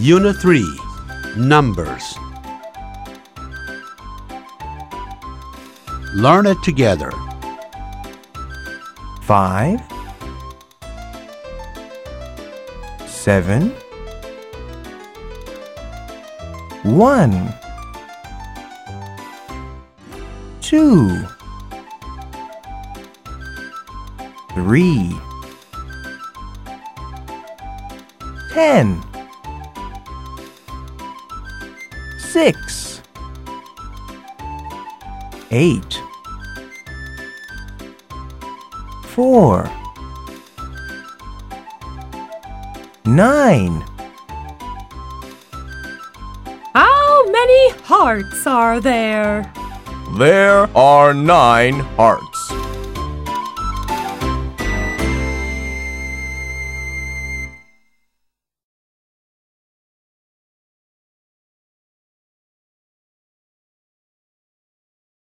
Unit 3, Numbers. Learn it together. 5, 7, 1, 2, 3, 10, 6, 8, 4, 9. How many hearts are there? There are 9 hearts.